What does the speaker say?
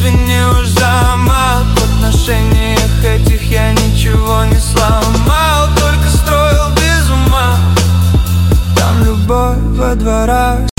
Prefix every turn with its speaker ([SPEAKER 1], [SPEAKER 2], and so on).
[SPEAKER 1] извини уж за мат. В отношениях этих я ничего не сломал, только строил без ума. Там любовь во дворах,